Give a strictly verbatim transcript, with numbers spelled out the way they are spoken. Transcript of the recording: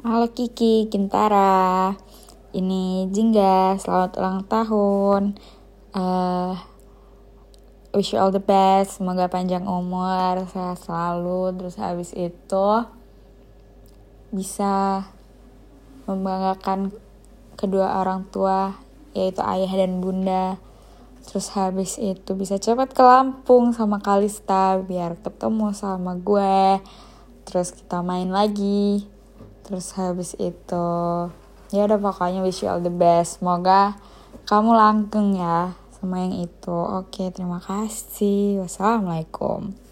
Halo Kiki, Kintara. Ini Jingga, selamat ulang tahun. uh, Wish you all the best. Semoga panjang umur, sehat selalu. Terus habis itu bisa membanggakan kedua orang tua, yaitu ayah dan bunda. Terus habis itu bisa cepat ke Lampung sama Kalista biar ketemu sama gue. Terus kita main lagi. Terus habis itu ya udah, pokoknya wish you all the best. Semoga kamu langgeng ya sama yang itu. Oke, terima kasih. Wassalamualaikum.